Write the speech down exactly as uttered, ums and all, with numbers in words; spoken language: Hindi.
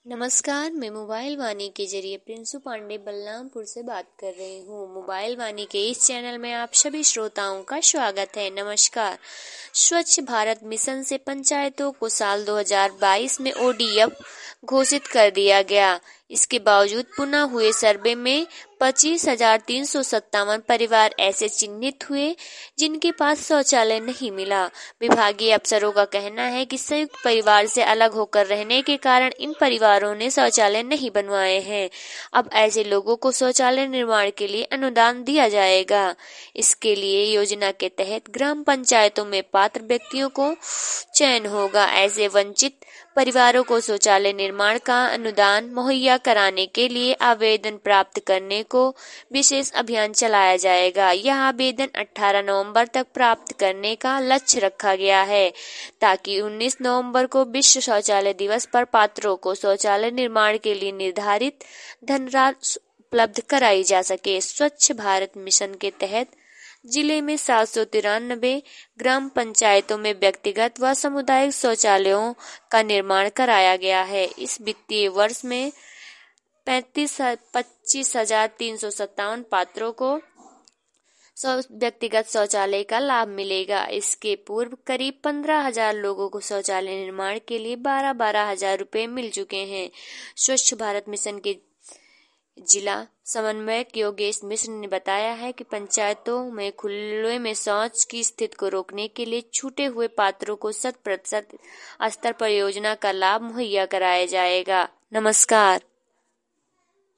नमस्कार, मैं मोबाइल वाणी के जरिए प्रिंसू पांडे बलरामपुर से बात कर रही हूँ। मोबाइल वाणी के इस चैनल में आप सभी श्रोताओं का स्वागत है। नमस्कार। स्वच्छ भारत मिशन से पंचायतों को साल दो हज़ार बाईस में ओ डी एफ घोषित कर दिया गया। इसके बावजूद पुनः हुए सर्वे में पच्चीस हजार तीन सौ सत्तावन परिवार ऐसे चिन्हित हुए जिनके पास शौचालय नहीं मिला। विभागीय अफसरों का कहना है कि संयुक्त परिवार से अलग होकर रहने के कारण इन परिवारों ने शौचालय नहीं बनवाए हैं। अब ऐसे लोगों को शौचालय निर्माण के लिए अनुदान दिया जाएगा। इसके लिए योजना के तहत ग्राम पंचायतों में पात्र व्यक्तियों को चयन होगा। ऐसे वंचित परिवारों को शौचालय निर्माण का अनुदान मुहैया कराने के लिए आवेदन प्राप्त करने को विशेष अभियान चलाया जाएगा। यह आवेदन अठारह नवंबर तक प्राप्त करने का लक्ष्य रखा गया है ताकि उन्नीस नवंबर को विश्व शौचालय दिवस पर पात्रों को शौचालय निर्माण के लिए निर्धारित धनराशि उपलब्ध कराई जा सके। स्वच्छ भारत मिशन के तहत जिले में सात सौ तिरानबे ग्राम पंचायतों में व्यक्तिगत व सामुदायिक शौचालयों का निर्माण कराया गया है। इस वित्तीय वर्ष में पैंतीस पच्चीस हजार तीन सौ सत्तावन पात्रों को व्यक्तिगत शौचालय का लाभ मिलेगा। इसके पूर्व करीब पंद्रह हजार लोगों को शौचालय निर्माण के लिए बारह बारह हजार रुपए मिल चुके हैं। स्वच्छ भारत मिशन के जिला समन्वयक योगेश मिश्र ने बताया है कि पंचायतों में खुले में शौच की स्थिति को रोकने के लिए छूटे हुए पात्रों को शत प्रतिशत स्तर पर योजना का लाभ मुहैया कराया जाएगा। नमस्कार।